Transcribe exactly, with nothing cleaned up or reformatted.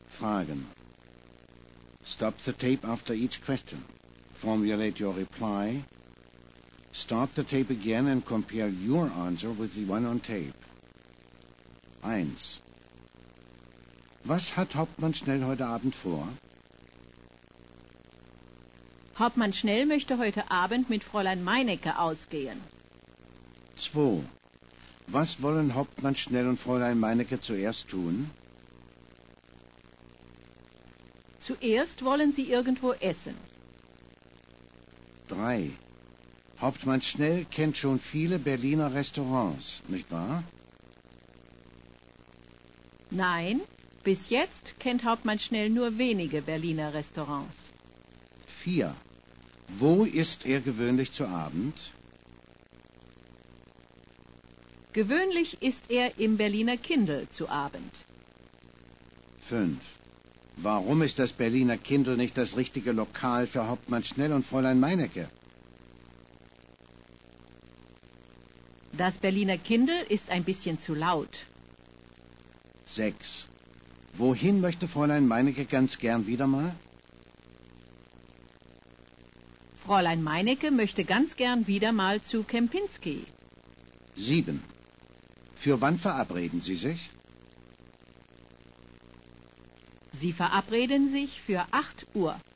Fragen. Stop the tape after each question. Formulate your reply. Start the tape again and compare your answer with the one on tape. eins. Was hat Hauptmann Schnell heute Abend vor? Hauptmann Schnell möchte heute Abend mit Fräulein Meinecke ausgehen. zwei. Was wollen Hauptmann Schnell und Fräulein Meinecke zuerst tun? Zuerst wollen sie irgendwo essen. drei. Hauptmann Schnell kennt schon viele Berliner Restaurants, nicht wahr? Nein, bis jetzt kennt Hauptmann Schnell nur wenige Berliner Restaurants. vier. Wo isst er gewöhnlich zu Abend? Gewöhnlich isst er im Berliner Kindl zu Abend. fünf. Warum ist das Berliner Kindl nicht das richtige Lokal für Hauptmann Schnell und Fräulein Meinecke? Das Berliner Kindl ist ein bisschen zu laut. sechs. Wohin möchte Fräulein Meinecke ganz gern wieder mal? Fräulein Meinecke möchte ganz gern wieder mal zu Kempinski. sieben. Für wann verabreden Sie sich? Sie verabreden sich für acht Uhr.